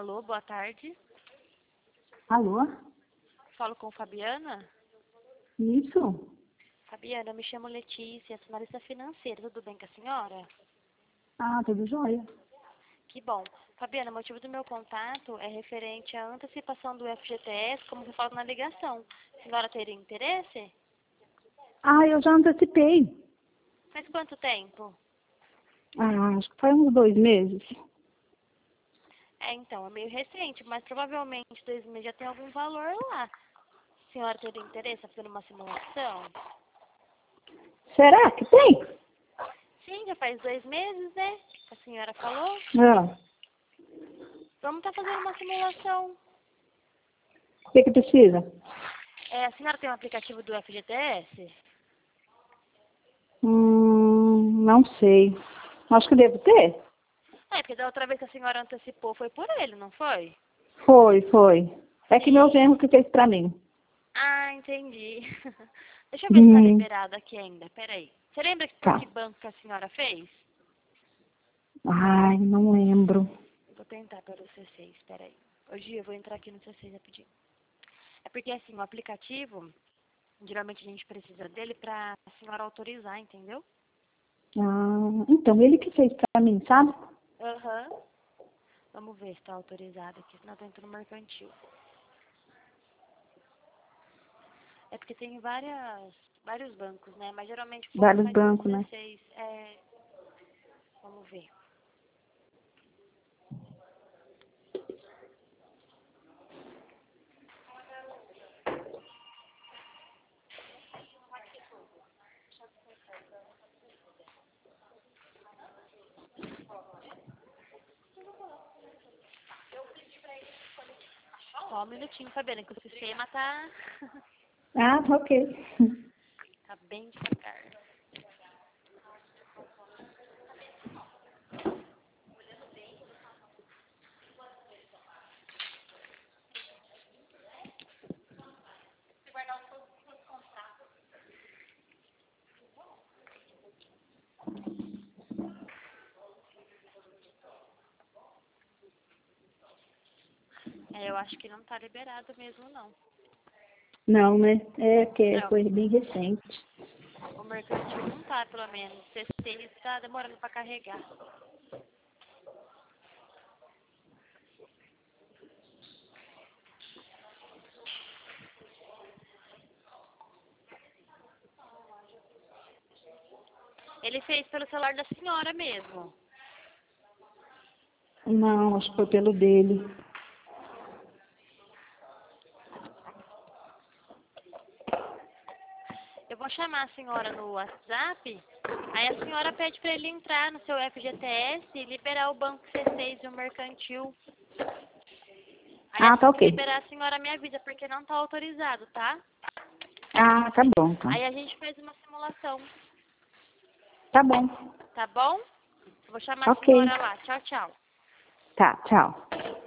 Alô, boa tarde. Alô? Falo com Fabiana. Isso? Fabiana, eu me chamo Letícia, sou analista financeira. Tudo bem com a senhora? Ah, tudo jóia. Que bom. Fabiana, o motivo do meu contato é referente à antecipação do FGTS, como você fala na ligação. A senhora teria interesse? Ah, eu já antecipei. Faz quanto tempo? Ah, acho que foi uns 2 meses. Então, é meio recente, mas provavelmente 2 meses já tem algum valor lá. A senhora teria interesse em fazer uma simulação? Será que tem? Sim, já faz 2 meses, né? Que a senhora falou. Ah, Vamos estar fazendo uma simulação. o que precisa? A senhora tem um aplicativo do FGTS? Não sei. Acho que devo ter. Porque da outra vez que a senhora antecipou foi por ele, não foi? Foi. É que meu Sim. genro que fez pra mim. Ah, entendi. Deixa eu ver se tá liberado aqui ainda. Peraí. Você lembra por Tá. que banco que a senhora fez? Ai, não lembro. Vou tentar pelo C6, peraí. Hoje eu vou entrar aqui no C6 rapidinho. É porque assim, o aplicativo, geralmente a gente precisa dele pra a senhora autorizar, entendeu? Ah, então, ele que fez pra mim, sabe? Aham. Vamos ver se tá autorizado aqui, senão eu tô entrando no mercantil. É porque tem vários bancos, né? Mas geralmente o povo Vários faz pelo bancos, né? C6. Vamos ver. Só um minutinho, Fabiana, que o sistema tá, Ah, ok. tá bem devagar. Eu acho que não tá liberado mesmo, não. Não, né? É que Não, foi bem recente. o mercantil não tá, pelo menos. O C6 tá demorando pra carregar. Ele fez pelo celular da senhora mesmo. Não, acho que foi pelo dele. Eu vou chamar a senhora no WhatsApp, aí a senhora pede pra ele entrar no seu FGTS e liberar o banco C6 e o mercantil. Aí Ah, tá assim que ok. liberar, a senhora me avisa, porque não tá autorizado, tá? Ah, tá bom, então. Aí a gente faz uma simulação, Tá bom. tá bom? Eu vou chamar a Ok. senhora lá. Tchau, tchau. Tá, tchau.